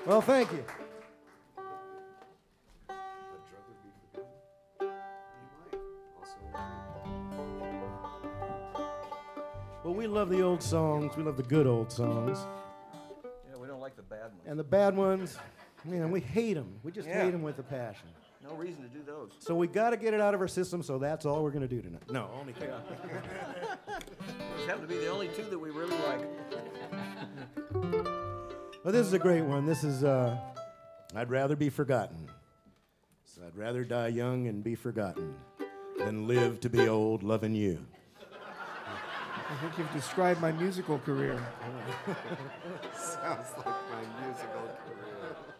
Well, thank you. Well, we love the old songs. We love the good old songs. Yeah, we don't like the bad ones. And the bad ones, man, we hate them. We just Yeah. hate them with a passion. No reason to do those. So we got to get it out of our system, so that's all we're going to do tonight. No, only kidding. Those happen to be the only two that we really like. Well, this is a great one. This is, I'd rather be forgotten. So I'd rather die young and be forgotten than live to be old loving you. I think you've described my musical career. Sounds like my musical career.